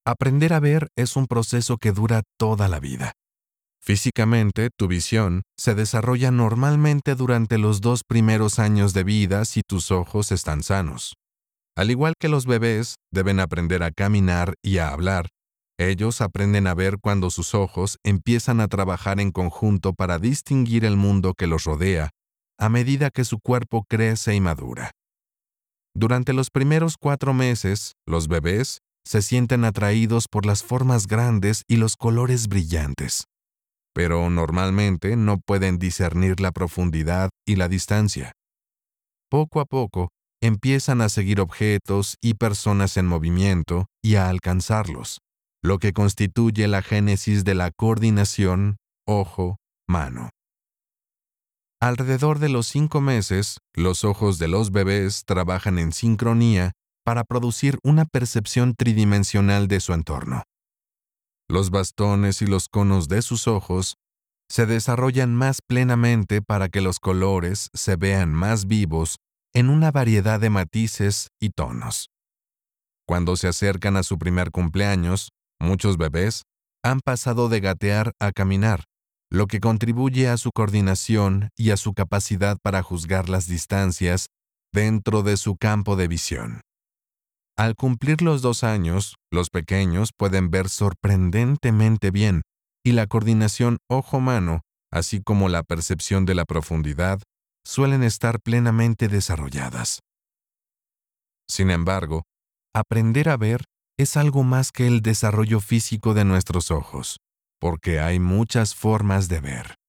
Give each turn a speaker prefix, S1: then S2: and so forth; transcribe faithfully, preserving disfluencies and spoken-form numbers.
S1: Aprender a ver es un proceso que dura toda la vida. Físicamente, tu visión se desarrolla normalmente durante los dos primeros años de vida si tus ojos están sanos. Al igual que los bebés deben aprender a caminar y a hablar, ellos aprenden a ver cuando sus ojos empiezan a trabajar en conjunto para distinguir el mundo que los rodea a medida que su cuerpo crece y madura. Durante los primeros cuatro meses, los bebés se sienten atraídos por las formas grandes y los colores brillantes, pero normalmente no pueden discernir la profundidad y la distancia. Poco a poco, empiezan a seguir objetos y personas en movimiento y a alcanzarlos, lo que constituye la génesis de la coordinación ojo-mano. Alrededor de los cinco meses, los ojos de los bebés trabajan en sincronía para producir una percepción tridimensional de su entorno. Los bastones y los conos de sus ojos se desarrollan más plenamente para que los colores se vean más vivos en una variedad de matices y tonos. Cuando se acercan a su primer cumpleaños, muchos bebés han pasado de gatear a caminar, lo que contribuye a su coordinación y a su capacidad para juzgar las distancias dentro de su campo de visión. Al cumplir los dos años, los pequeños pueden ver sorprendentemente bien, y la coordinación ojo-mano, así como la percepción de la profundidad, suelen estar plenamente desarrolladas. Sin embargo, aprender a ver es algo más que el desarrollo físico de nuestros ojos, porque hay muchas formas de ver.